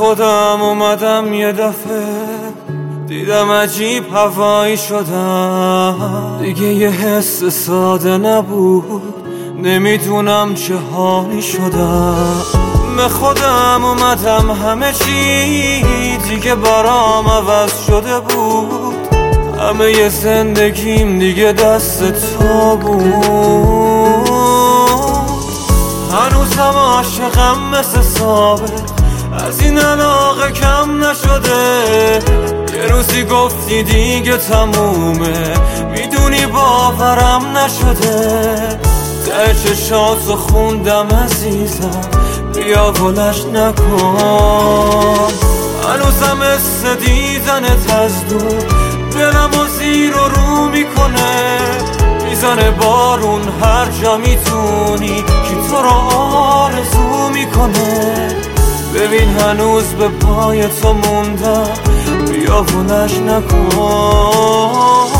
خودم اومدم یه دفعه، دیدم عجیب هوایی شدم. دیگه یه حس ساده نبود، نمیدونم چه حالی شدم. به خودم اومدم همه چی دیگه برام عوض شده بود. همه ی زندگیم دیگه دست تو بود. هنوزم عاشقم مثل سابق، از این علاقه کم نشده. یه روزی گفتی دیگه تمومه، میدونی باورم نشده. ته چشاتو خوندم عزیزم، بیا گلش نکن. هنوزم مثل دیدنت از دور دلم و زیر و رو میکنه. میزنه بارون هر جا میتونی، کی تو رو آرزو میکنه. ببین هنوز به پای تو موندم، بیا گلش نکن.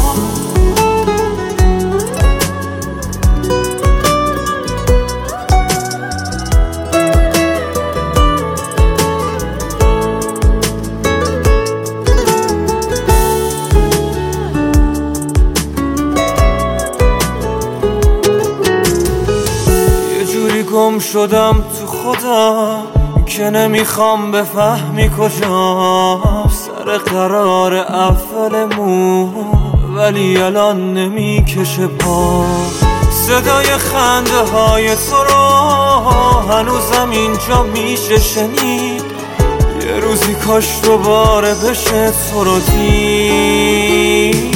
گم شدم تو خودم که نمیخوام بفهمی کجام. سر قرار اولمون ولی الان نمیکشه پا. صدای خنده های تو رو هنوزم اینجا میشه شنید. یه روزی کاش دوباره بشه تو رو دید.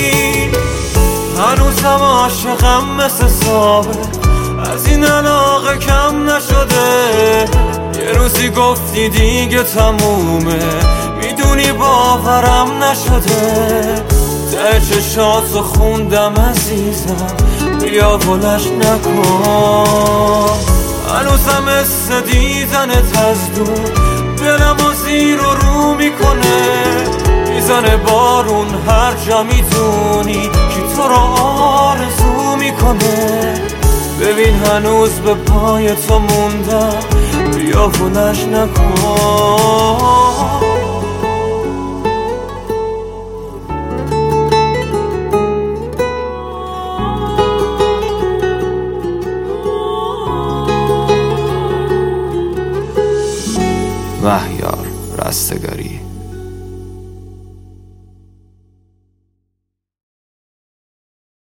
هنوزم عاشقم مثل سابق، از این علاقه کم نشده. یه روزی گفتی دیگه تمومه، میدونی باورم نشده. ته چشاتو خوندم عزیزم، بیا گلش نکن. هنوزم مثل دیدنت از دور دلم و زیر و رو میکنه. میزنه بارون هر جا میدونی، کی تو رو آرزو میکنه. ببین هنوز به پای تو موندم، بیا گلش نکن. مهیار رستگاری.